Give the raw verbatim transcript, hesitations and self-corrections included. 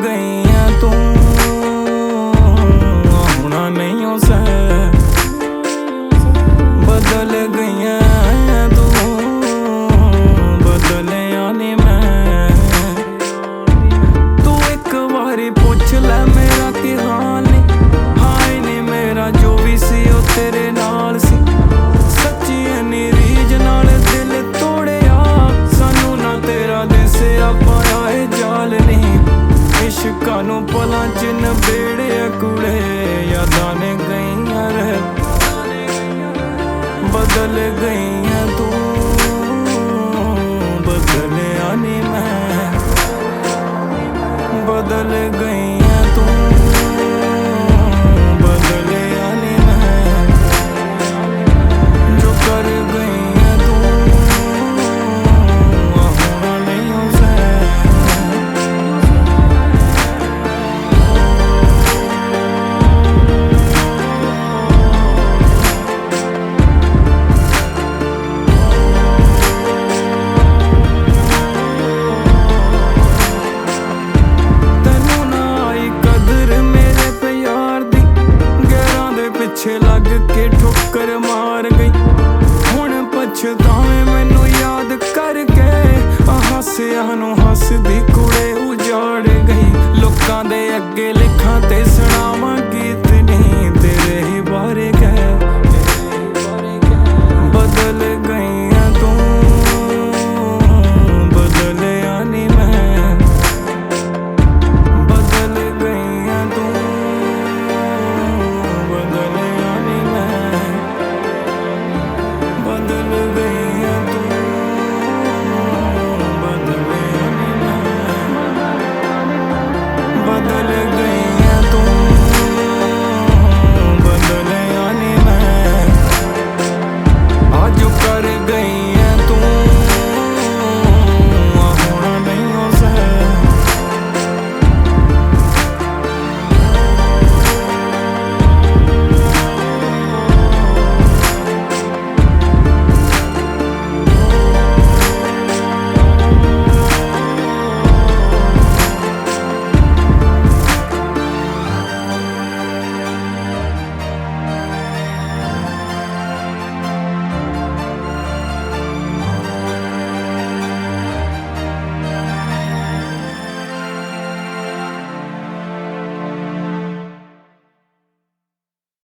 गई है तू होना नहीं हो सै बदल गई है तू बदलिया नहीं मैं तू एक बारी पूछ ले मेरा की हाल नहीं हाय नहीं मेरा जो भी सी ओ तेरे नाल सी सच्ची इन्नी रीज नाल दिल तोड़िया सानू ना तेरा दिसिया पाया ए जाल नहीं इश्कां नूं पलां च नबेड़े कुड़े यादां ने गईयां रह बदल गई है तू बदलिया नहीं मैं बदल गई है तू बदलिया नहीं मैं जो कर गई है तू होना नहीं हो सै पिछे लग के ठोकर मार गई हुण पछतावे मैनू याद करके हसिया नूं हसदी कुड़े उजाड़ गई लोकां दे